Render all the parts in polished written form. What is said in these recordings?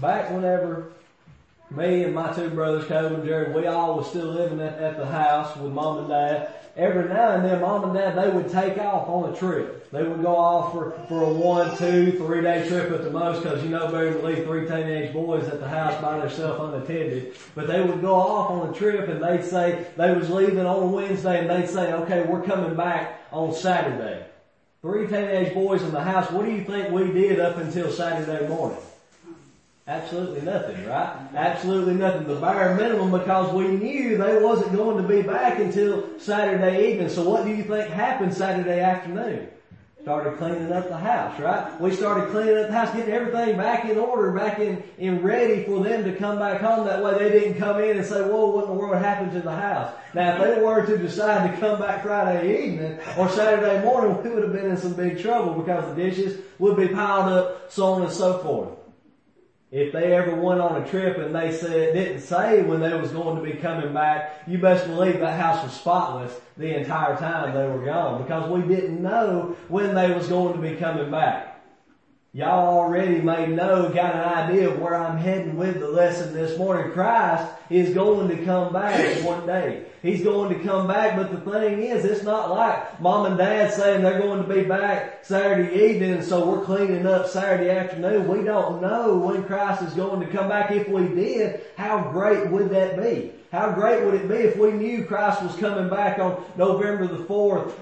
back whenever me and my two brothers, Cole and Jared, we all was still living at the house with Mom and Dad. Every now and then, Mom and Dad, they would take off on a trip. They would go off for a 1, 2, 3 day trip at the most, because you know better than leave 3 teenage boys at the house by themselves unattended. But they would go off on a trip, and they'd say they was leaving on Wednesday, and they'd say, okay, we're coming back on Saturday. 3 teenage boys in the house. What do you think we did up until Saturday morning? Absolutely nothing, right? Absolutely nothing. The bare minimum, because we knew they wasn't going to be back until Saturday evening. So what do you think happened Saturday afternoon? Started cleaning up the house, right? We started cleaning up the house, getting everything back in order, back in ready for them to come back home. That way they didn't come in and say, whoa, what in the world happened to the house? Now, if they were to decide to come back Friday evening or Saturday morning, we would have been in some big trouble, because the dishes would be piled up, so on and so forth. If they ever went on a trip and they didn't say when they was going to be coming back, you best believe that house was spotless the entire time they were gone, because we didn't know when they was going to be coming back. Y'all already may got an idea of where I'm heading with the lesson this morning. Christ is going to come back one day. He's going to come back, but the thing is, it's not like Mom and Dad saying they're going to be back Saturday evening, so we're cleaning up Saturday afternoon. We don't know when Christ is going to come back. If we did, how great would that be? How great would it be if we knew Christ was coming back on November the 4th,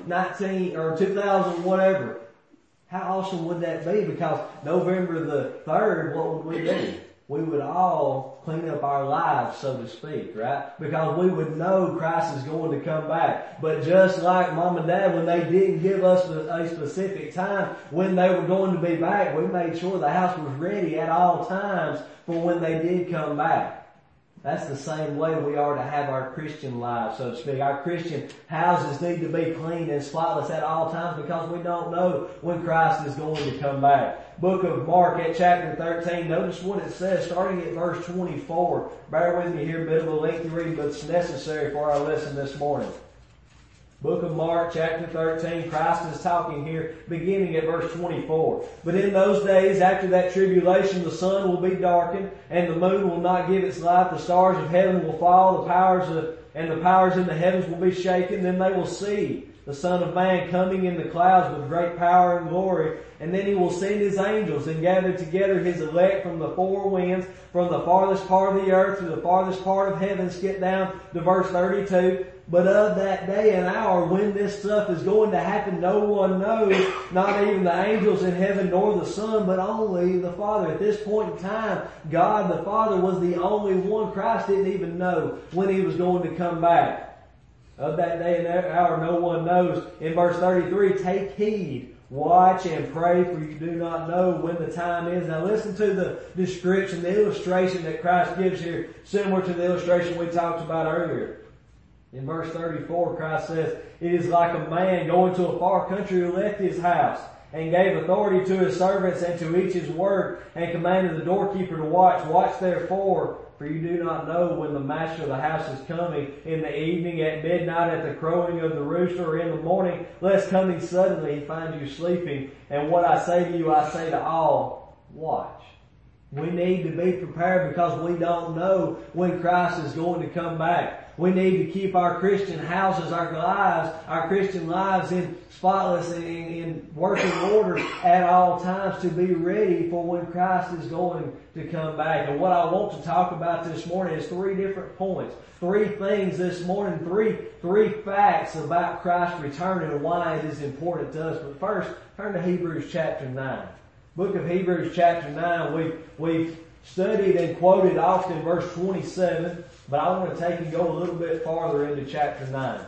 2000, whatever? How awesome would that be? Because November the 3rd, what would we do? We would all clean up our lives, so to speak, right? Because we would know Christ is going to come back. But just like Mom and Dad, when they didn't give us a specific time when they were going to be back, we made sure the house was ready at all times for when they did come back. That's the same way we are to have our Christian lives, so to speak. Our Christian houses need to be clean and spotless at all times, because we don't know when Christ is going to come back. Book of Mark at chapter 13, notice what it says, starting at verse 24. Bear with me here, a bit of a lengthy reading, but it's necessary for our lesson this morning. Book of Mark, chapter 13, Christ is talking here, beginning at verse 24. But in those days, after that tribulation, the sun will be darkened, and the moon will not give its light. The stars of heaven will fall, the powers in the heavens will be shaken. Then they will see the Son of Man coming in the clouds with great power and glory. And then He will send His angels and gather together His elect from the four winds, from the farthest part of the earth to the farthest part of heaven. Skip down to verse 32. But of that day and hour when this stuff is going to happen, no one knows, not even the angels in heaven nor the Son, but only the Father. At this point in time, God the Father was the only one. Christ didn't even know when He was going to come back. Of that day and hour no one knows. In verse 33, take heed, watch and pray, for you do not know when the time is. Now listen to the description, the illustration that Christ gives here, similar to the illustration we talked about earlier. In verse 34, Christ says, it is like a man going to a far country who left his house and gave authority to his servants and to each his work, and commanded the doorkeeper to watch. Watch therefore, for you do not know when the master of the house is coming, in the evening, at midnight, at the crowing of the rooster, or in the morning, lest coming suddenly He find you sleeping. And what I say to you, I say to all, watch. We need to be prepared, because we don't know when Christ is going to come back. We need to keep our Christian houses, our Christian lives in spotless and in working order at all times, to be ready for when Christ is going to come back. And what I want to talk about this morning is 3 different points. 3 things this morning, three facts about Christ's return and why it is important to us. But first, turn to Hebrews chapter 9. Book of Hebrews chapter 9, we've studied and quoted often verse 27, but I want to take and go a little bit farther into chapter 9.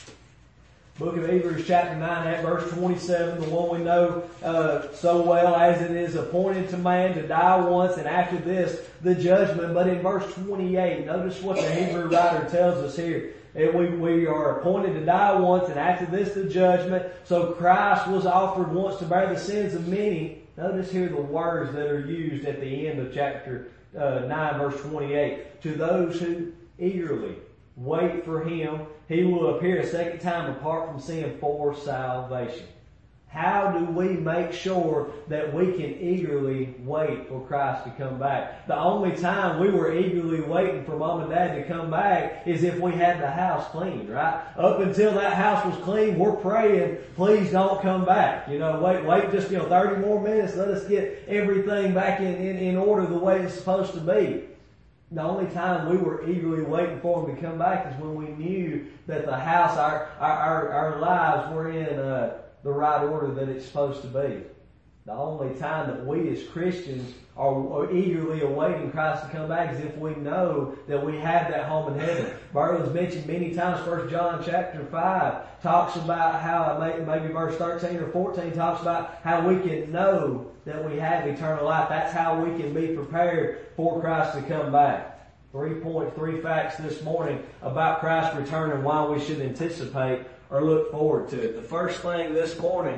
Book of Hebrews chapter 9 at verse 27, the one we know so well, as it is appointed to man to die once, and after this the judgment. But in verse 28, notice what the Hebrew writer tells us here. We are appointed to die once, and after this the judgment. So Christ was offered once to bear the sins of many. Notice here the words that are used at the end of chapter 9 verse 28. To those who eagerly wait for Him, He will appear a second time apart from sin for salvation. How do we make sure that we can eagerly wait for Christ to come back? The only time we were eagerly waiting for Mom and Dad to come back is if we had the house clean, right? Up until that house was clean, we're praying, please don't come back. Wait just, 30 more minutes. Let us get everything back in order the way it's supposed to be. The only time we were eagerly waiting for Him to come back is when we knew that the house, our lives were in the right order that it's supposed to be. The only time that we as Christians are eagerly awaiting Christ to come back is if we know that we have that home in heaven. Bartlett's mentioned many times, 1 John chapter 5 talks about how, maybe verse 13 or 14 talks about how we can know that we have eternal life. That's how we can be prepared for Christ to come back. 3.3 facts this morning about Christ's return and why we should anticipate or look forward to it. The first thing this morning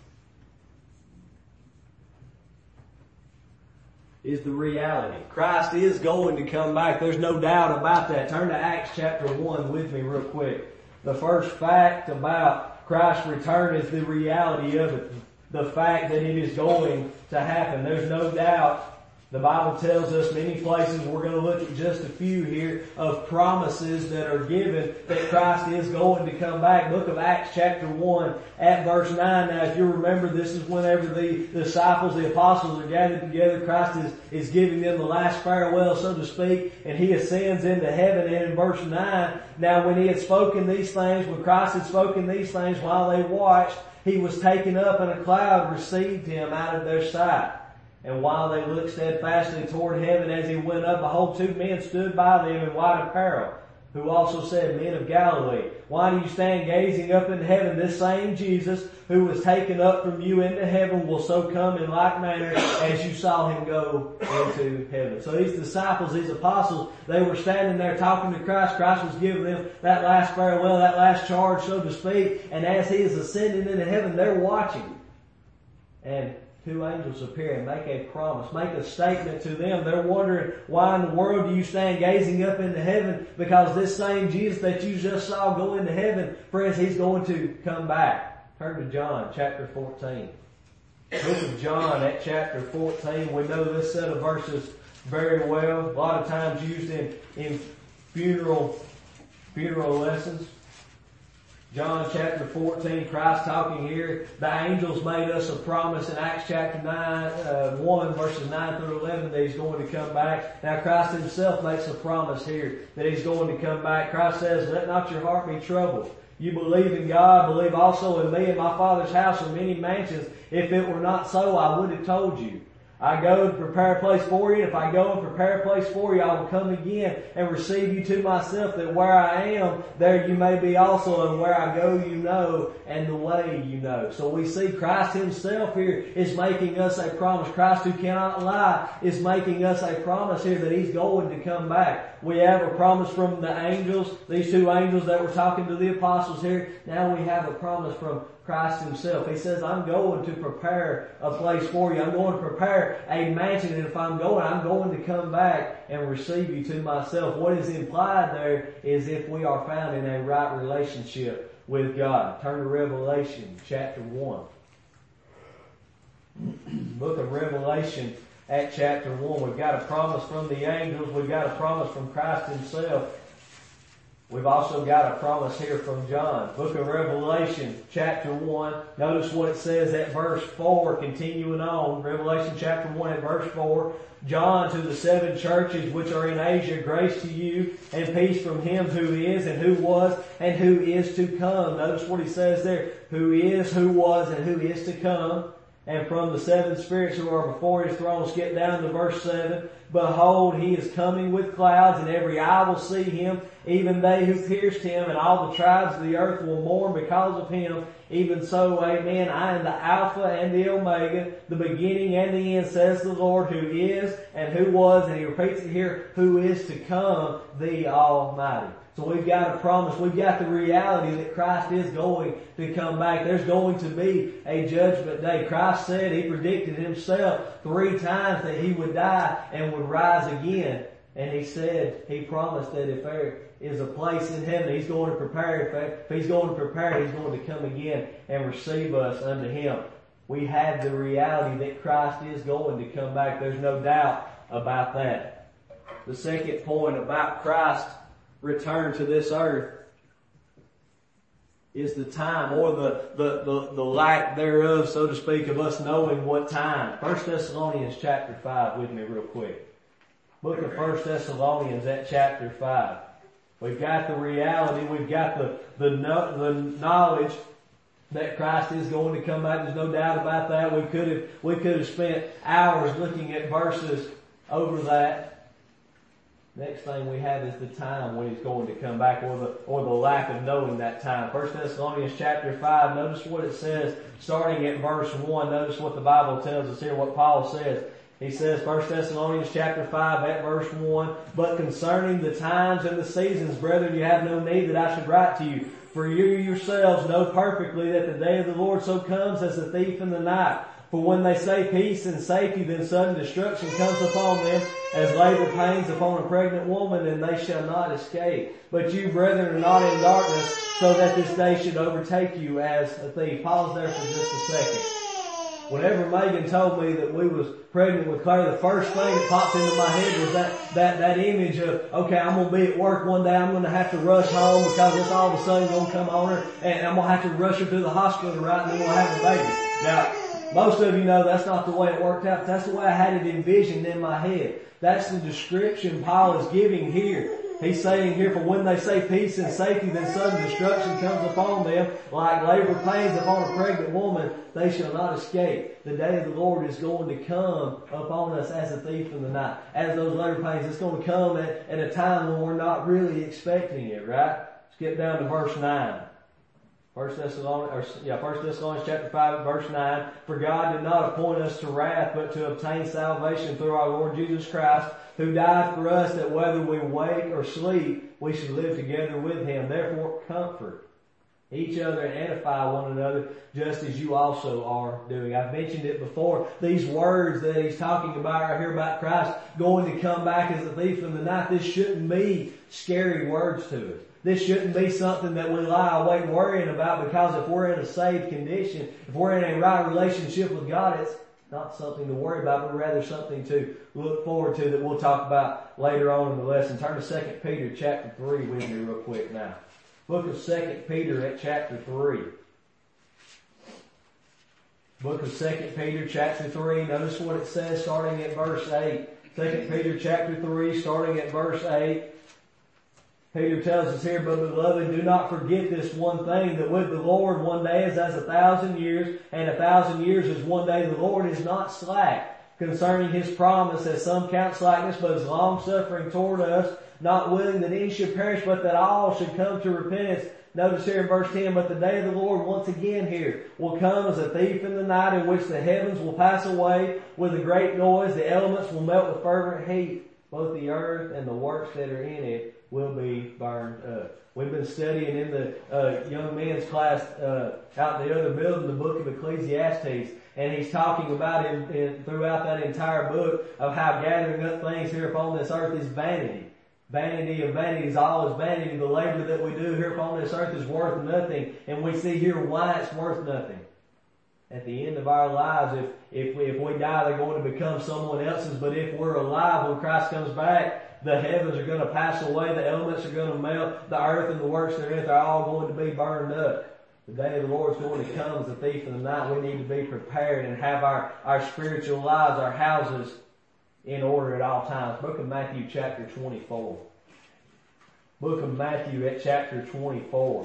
is the reality. Christ is going to come back. There's no doubt about that. Turn to Acts chapter 1 with me real quick. The first fact about Christ's return is the reality of it. The fact that it is going to happen. There's no doubt. The Bible tells us many places, we're going to look at just a few here, of promises that are given that Christ is going to come back. Book of Acts chapter 1 at verse 9. Now if you remember, this is whenever the disciples, the apostles are gathered together. Christ is giving them the last farewell, so to speak, and He ascends into heaven. And in verse 9, now when He had spoken these things, when Christ had spoken these things while they watched, He was taken up and a cloud received Him out of their sight. And while they looked steadfastly toward heaven as He went up, behold, two men stood by them in white apparel, who also said, Men of Galilee, why do you stand gazing up into heaven? This same Jesus, who was taken up from you into heaven, will so come in like manner as you saw Him go into heaven. So these disciples, these apostles, they were standing there talking to Christ. Christ was giving them that last farewell, that last charge, so to speak. And as He is ascending into heaven, they're watching. And two angels appear and make a promise, make a statement to them. They're wondering, why in the world do you stand gazing up into heaven? Because this same Jesus that you just saw go into heaven, friends, He's going to come back. Turn to John chapter 14. Book of John at chapter 14. We know this set of verses very well. A lot of times used in funeral lessons. John chapter 14, Christ talking here. The angels made us a promise in Acts chapter 1 verses 9 through 11 that He's going to come back. Now Christ Himself makes a promise here that He's going to come back. Christ says, let not your heart be troubled. You believe in God, believe also in me. In my Father's house are many mansions. If it were not so, I would have told you. I go to prepare a place for you. If I go and prepare a place for you, I will come again and receive you to myself, that where I am, there you may be also, and where I go you know, and the way you know. So we see Christ Himself here is making us a promise. Christ, who cannot lie, is making us a promise here that He's going to come back. We have a promise from the angels, these two angels that were talking to the apostles here. Now we have a promise from Christ Himself. He says, I'm going to prepare a place for you. I'm going to prepare a mansion, and if I'm going to come back and receive you to myself. What is implied there is if we are found in a right relationship with God. Turn to Revelation chapter 1. Book of Revelation at chapter 1. We've got a promise from the angels. We've got a promise from Christ Himself. We've also got a promise here from John. Book of Revelation, chapter 1. Notice what it says at verse 4, continuing on. Revelation chapter 1 at verse 4. John, to the 7 churches which are in Asia, grace to you and peace from Him who is and who was and who is to come. Notice what he says there. Who is, who was, and who is to come. And from the 7 spirits who are before His throne, skip down to verse 7. Behold, He is coming with clouds, and every eye will see Him, even they who pierced Him, and all the tribes of the earth will mourn because of Him. Even so, amen. I am the Alpha and the Omega, the beginning and the end, says the Lord, who is and who was, and He repeats it here, who is to come, the Almighty. So we've got a promise. We've got the reality that Christ is going to come back. There's going to be a judgment day. Christ said, He predicted Himself 3 times that He would die and would rise again. And He said, He promised that if there is a place in heaven, He's going to prepare. If He's going to prepare, He's going to come again and receive us unto Him. We have the reality that Christ is going to come back. There's no doubt about that. The second point about Christ's return to this earth is the time, or the lack thereof, so to speak, of us knowing what time. 1 Thessalonians chapter 5 with me real quick. Book of 1 Thessalonians at chapter 5. We've got the reality, we've got the knowledge that Christ is going to come back. There's no doubt about that. We could have spent hours looking at verses over that. Next thing we have is the time when He's going to come back, or the lack of knowing that time. 1 Thessalonians chapter 5, notice what it says, starting at verse 1. Notice what the Bible tells us here, what Paul says. He says, 1 Thessalonians chapter 5 at verse 1, "But concerning the times and the seasons, brethren, you have no need that I should write to you. For you yourselves know perfectly that the day of the Lord so comes as a thief in the night. For when they say peace and safety, then sudden destruction comes upon them, as labor pains upon a pregnant woman, and they shall not escape. But you, brethren, are not in darkness, so that this day should overtake you as a thief." Pause there for just a second. Whenever Megan told me that we was pregnant with Claire, the first thing that popped into my head was that image of, okay, I'm going to be at work one day, I'm going to have to rush home because it's all of a sudden going to come on her, and I'm going to have to rush her to the hospital, right, and then we'll have a baby. Now, most of you know that's not the way it worked out, but that's the way I had it envisioned in my head. That's the description Paul is giving here. He's saying here, for when they say peace and safety, then sudden destruction comes upon them, like labor pains upon a pregnant woman, they shall not escape. The day of the Lord is going to come upon us as a thief in the night. As those labor pains, it's going to come at a time when we're not really expecting it, right? Skip down to verse 9. 1 Thessalonians chapter 5 verse 9. "For God did not appoint us to wrath, but to obtain salvation through our Lord Jesus Christ, who died for us, that whether we wake or sleep, we should live together with Him. Therefore comfort each other and edify one another, just as you also are doing." I've mentioned it before. These words that he's talking about right here about Christ going to come back as a thief in the night, this shouldn't be scary words to us. This shouldn't be something that we lie awake worrying about, because if we're in a saved condition, if we're in a right relationship with God, it's not something to worry about, but rather something to look forward to that we'll talk about later on in the lesson. Turn to 2 Peter chapter 3 with me real quick now. Book of 2 Peter at chapter 3. Book of 2 Peter chapter 3. Notice what it says starting at verse 8. 2 Peter chapter 3 starting at verse 8. Peter tells us here, "But beloved, do not forget this one thing, that with the Lord 1 day is as 1,000 years, and 1,000 years is 1 day. The Lord is not slack concerning His promise, as some count slackness, but is long-suffering toward us, not willing that any should perish, but that all should come to repentance." Notice here in verse 10, "But the day of the Lord," once again here, "will come as a thief in the night, in which the heavens will pass away with a great noise, the elements will melt with fervent heat, both the earth and the works that are in it will be burned up." We've been studying in the young men's class out in the other building the book of Ecclesiastes, and he's talking about throughout that entire book of how gathering up things here upon this earth is vanity. Vanity of vanities, all is vanity. The labor that we do here upon this earth is worth nothing, and we see here why it's worth nothing. At the end of our lives, if we die, they're going to become someone else's. But if we're alive when Christ comes back, the heavens are going to pass away, the elements are going to melt, the earth and the works therein are all going to be burned up. The day of the Lord is going to come as a thief in the night. We need to be prepared and have our spiritual lives, our houses, in order at all times. Book of Matthew chapter 24. Book of Matthew at chapter 24.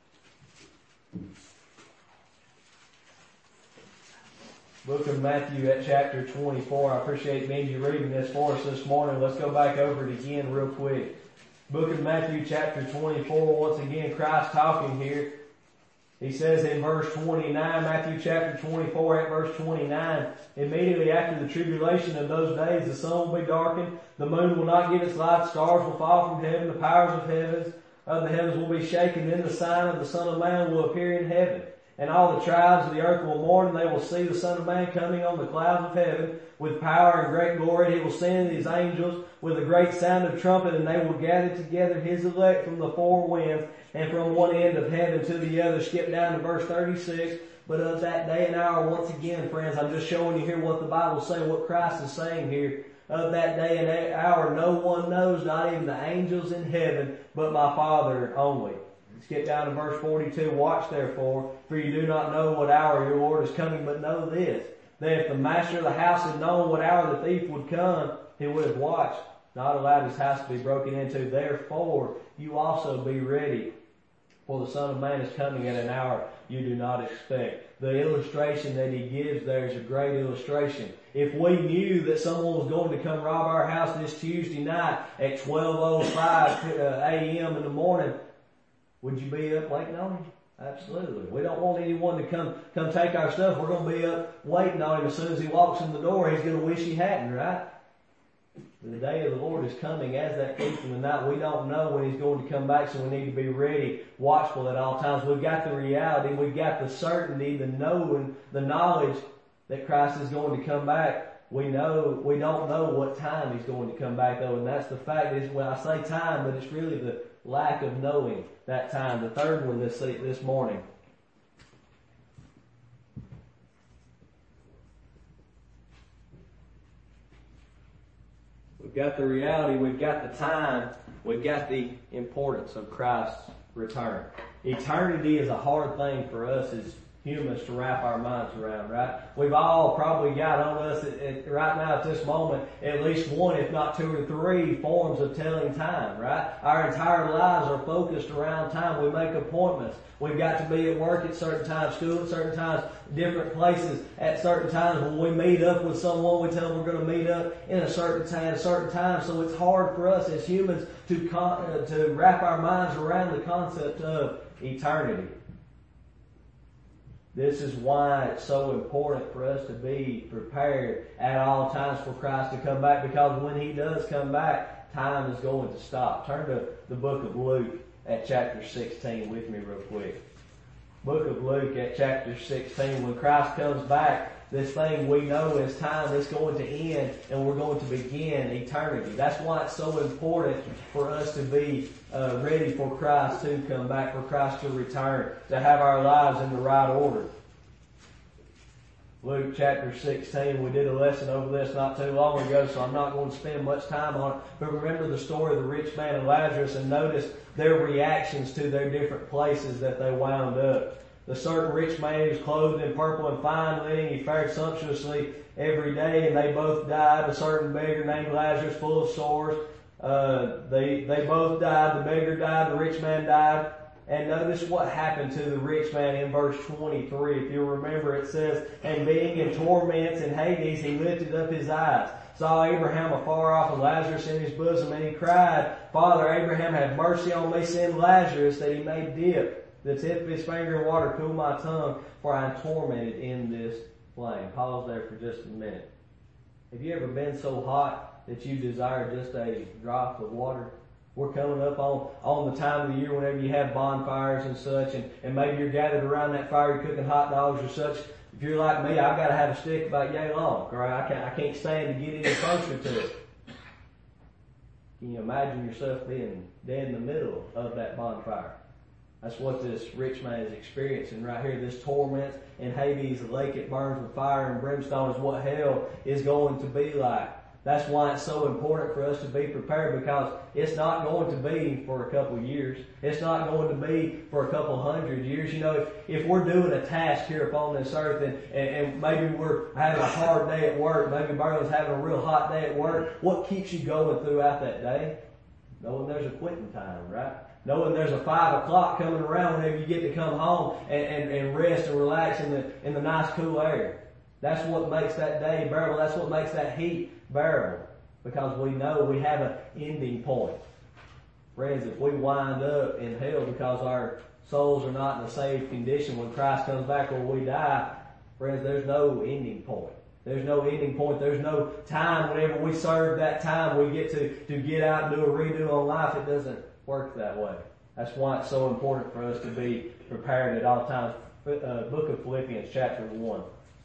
Book of Matthew at chapter 24. I appreciate Benji reading this for us this morning. Let's go back over it again real quick. Book of Matthew chapter 24. Once again, Christ talking here. He says in verse 29, Matthew chapter 24 at verse 29, "Immediately after the tribulation of those days, the sun will be darkened, the moon will not give its light, stars will fall from heaven, the powers of the heavens will be shaken, then the sign of the Son of Man will appear in heaven. And all the tribes of the earth will mourn, and they will see the Son of Man coming on the clouds of heaven with power and great glory. He will send His angels with a great sound of trumpet, and they will gather together His elect from the four winds and from one end of heaven to the other." Skip down to verse 36. But of that day and hour, once again, friends, I'm just showing you here what the Bible's saying, what Christ is saying here. Of that day and hour, no one knows, not even the angels in heaven, but my Father only. Skip down to verse 42. Watch therefore, for you do not know what hour your Lord is coming, but know this, that if the master of the house had known what hour the thief would come, he would have watched, not allowed his house to be broken into. Therefore, you also be ready, for the Son of Man is coming at an hour you do not expect. The illustration that he gives there is a great illustration. If we knew that someone was going to come rob our house this Tuesday night at 12:05 a.m. in the morning, would you be up waiting on him? Absolutely. We don't want anyone to come take our stuff. We're going to be up waiting on him. As soon as he walks in the door, he's going to wish he hadn't, right? The day of the Lord is coming as that thief in the night. We don't know when he's going to come back, so we need to be ready, watchful at all times. We've got the reality, we've got the certainty, the knowing, the knowledge that Christ is going to come back. We don't know what time he's going to come back though, and that's the fact is when I say time, but it's really the lack of knowing that time. The third one this morning. We've got the reality, we've got the time, we've got the importance of Christ's return. Eternity is a hard thing for us as humans to wrap our minds around, right? We've all probably got on us right now at this moment at least one, if not two or three forms of telling time, right? Our entire lives are focused around time. We make appointments. We've got to be at work at certain times, school at certain times, different places at certain times. When we meet up with someone, we tell them we're going to meet up in a certain time. So it's hard for us as humans to wrap our minds around the concept of eternity. This is why it's so important for us to be prepared at all times for Christ to come back, because when he does come back, time is going to stop. Turn to the book of Luke at chapter 16 with me real quick. Book of Luke at chapter 16. When Christ comes back, this thing we know is time is going to end and we're going to begin eternity. That's why it's so important for us to be ready for Christ to come back, for Christ to return, to have our lives in the right order. Luke chapter 16, we did a lesson over this not too long ago, so I'm not going to spend much time on it. But remember the story of the rich man and Lazarus and notice their reactions to their different places that they wound up. The certain rich man was clothed in purple and fine linen. He fared sumptuously every day, and they both died. A certain beggar named Lazarus, full of sores. They both died. The beggar died. The rich man died. And notice what happened to the rich man in verse 23. If you'll remember, it says, and being in torments in Hades, he lifted up his eyes, saw Abraham afar off and Lazarus in his bosom, and he cried, Father Abraham, have mercy on me, send Lazarus that he may dip the tip of his finger in water, cool my tongue, for I am tormented in this flame. Pause there for just a minute. Have you ever been so hot that you desire just a drop of water? We're coming up on the time of the year whenever you have bonfires and such, and maybe you're gathered around that fire, you're cooking hot dogs or such. If you're like me, I've got to have a stick about yay long, or I can't stand to get any closer to it. Can you imagine yourself being dead in the middle of that bonfire? That's what this rich man is experiencing right here. This torment in Hades, the lake it burns with fire and brimstone, is what hell is going to be like. That's why it's so important for us to be prepared, because it's not going to be for a couple of years. It's not going to be for a couple 100 years. You know, if we're doing a task here upon this earth and maybe we're having a hard day at work, maybe Berlin's having a real hot day at work, what keeps you going throughout that day? Knowing there's a quitting time, right? Knowing there's a 5 o'clock coming around whenever you get to come home and rest and relax in the nice cool air. That's what makes that day bearable. That's what makes that heat bearable, because we know we have an ending point. Friends, if we wind up in hell because our souls are not in a saved condition when Christ comes back or we die, friends, there's no ending point. There's no ending point. There's no time whenever we serve that time we get to get out and do a redo on life. It doesn't work that way. That's why it's so important for us to be prepared at all times. Book of Philippians chapter 1.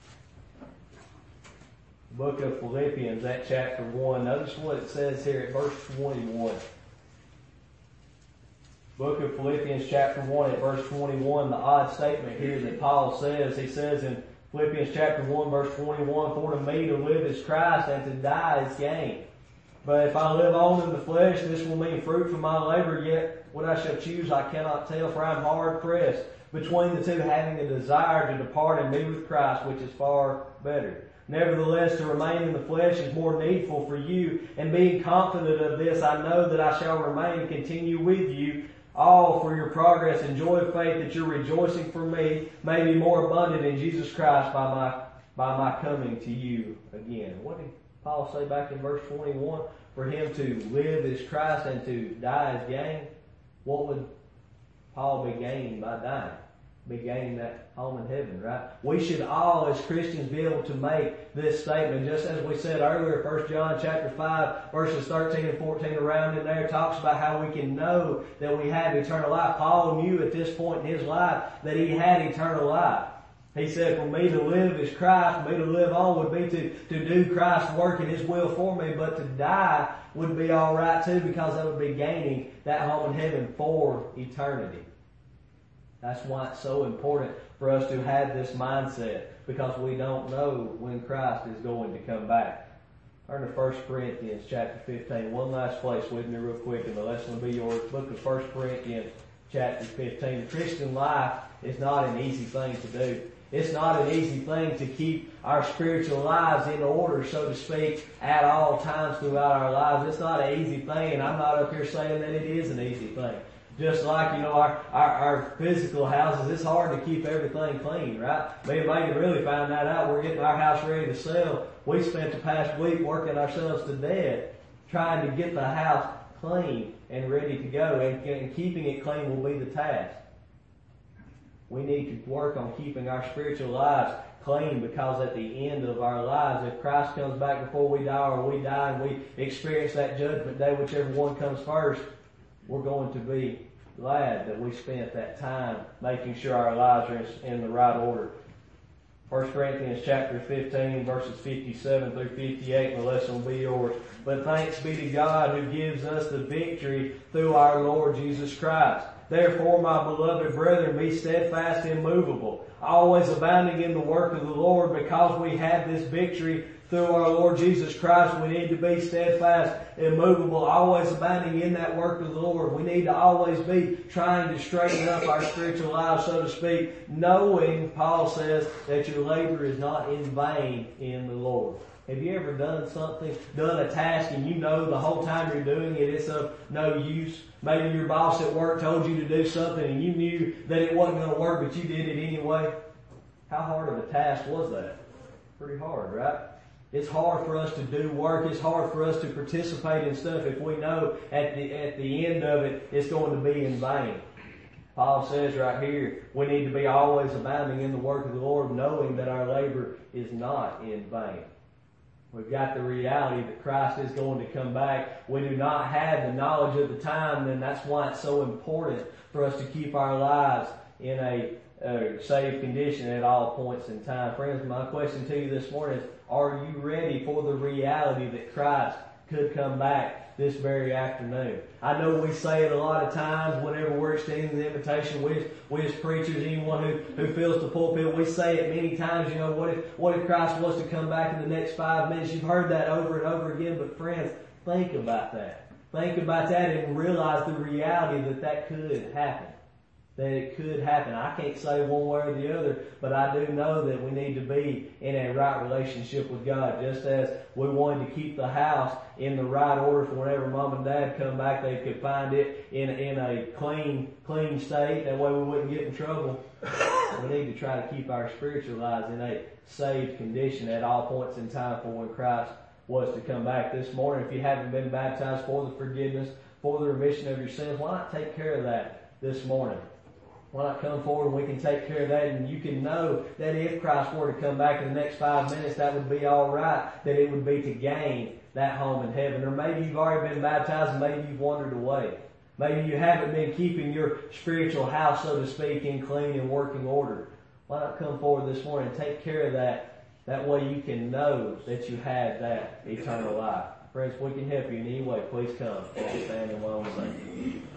Book of Philippians at chapter 1. Notice what it says here at verse 21. Book of Philippians chapter 1 at verse 21, the odd statement here that Paul says. He says in Philippians chapter 1 verse 21, "For to me to live is Christ, and to die is gain. But if I live on in the flesh, this will mean fruit from my labor, yet what I shall choose I cannot tell, for I am hard pressed between the two, having a desire to depart and be with Christ, which is far better. Nevertheless, to remain in the flesh is more needful for you, and being confident of this, I know that I shall remain and continue with you, all for your progress and joy of faith, that your rejoicing for me may be more abundant in Jesus Christ by my coming to you again." What did Paul say back in verse 21? For him to live is Christ and to die is gain. What would Paul be gaining by dying? Be gaining that home in heaven, right? We should all, as Christians, be able to make this statement. Just as we said earlier, 1 John chapter 5, verses 13 and 14 around in there talks about how we can know that we have eternal life. Paul knew at this point in his life that he had eternal life. He said, "For me to live is Christ, for me to live on would be to do Christ's work and His will for me, but to die would be alright too, because I would be gaining that home in heaven for eternity." That's why it's so important for us to have this mindset, because we don't know when Christ is going to come back. Turn to 1 Corinthians chapter 15. One last place with me real quick, and the lesson will be yours. Book of 1 Corinthians chapter 15. The Christian life is not an easy thing to do. It's not an easy thing to keep our spiritual lives in order, so to speak, at all times throughout our lives. It's not an easy thing, and I'm not up here saying that it is an easy thing. Just like, our physical houses, it's hard to keep everything clean, right? Me and Megan really found that out. We're getting our house ready to sell. We spent the past week working ourselves to death trying to get the house clean and ready to go, and keeping it clean will be the task. We need to work on keeping our spiritual lives clean, because at the end of our lives, if Christ comes back before we die, or we die and we experience that judgment day, whichever one comes first, we're going to be glad that we spent that time making sure our lives are in the right order. 1 Corinthians chapter 15, verses 57 through 58, and the lesson will be yours. "But thanks be to God who gives us the victory through our Lord Jesus Christ. Therefore, my beloved brethren, be steadfast and immovable, always abounding in the work of the Lord, because we have this victory through our Lord Jesus Christ." We need to be steadfast and immovable, always abounding in that work of the Lord. We need to always be trying to straighten up our spiritual lives, so to speak, knowing, Paul says, that your labor is not in vain in the Lord. Have you ever done a task, and you know the whole time you're doing it, it's of no use? Maybe your boss at work told you to do something and you knew that it wasn't going to work, but you did it anyway. How hard of a task was that? Pretty hard, right? It's hard for us to do work. It's hard for us to participate in stuff if we know at the end of it, it's going to be in vain. Paul says right here, we need to be always abounding in the work of the Lord, knowing that our labor is not in vain. We've got the reality that Christ is going to come back. We do not have the knowledge of the time, and that's why it's so important for us to keep our lives in a saved condition at all points in time. Friends, my question to you this morning is, are you ready for the reality that Christ could come back this very afternoon? I know we say it a lot of times whenever we're extending the invitation. We as preachers, anyone who fills the pulpit, we say it many times, what if Christ was to come back in the next 5 minutes? You've heard that over and over again, but friends, think about that. Think about that and realize the reality that could happen. That it could happen. I can't say one way or the other, but I do know that we need to be in a right relationship with God. Just as we wanted to keep the house in the right order for whenever Mom and Dad come back, they could find it in a clean state. That way we wouldn't get in trouble. We need to try to keep our spiritual lives in a saved condition at all points in time for when Christ was to come back. This morning, if you haven't been baptized for the forgiveness, for the remission of your sins, why not take care of that this morning? Why not come forward and we can take care of that, and you can know that if Christ were to come back in the next 5 minutes, that would be all right, that it would be to gain that home in heaven. Or maybe you've already been baptized and maybe you've wandered away. Maybe you haven't been keeping your spiritual house, so to speak, in clean and working order. Why not come forward this morning and take care of that? That way you can know that you have that eternal life. Friends, if we can help you in any way, please come and stand and while we sing.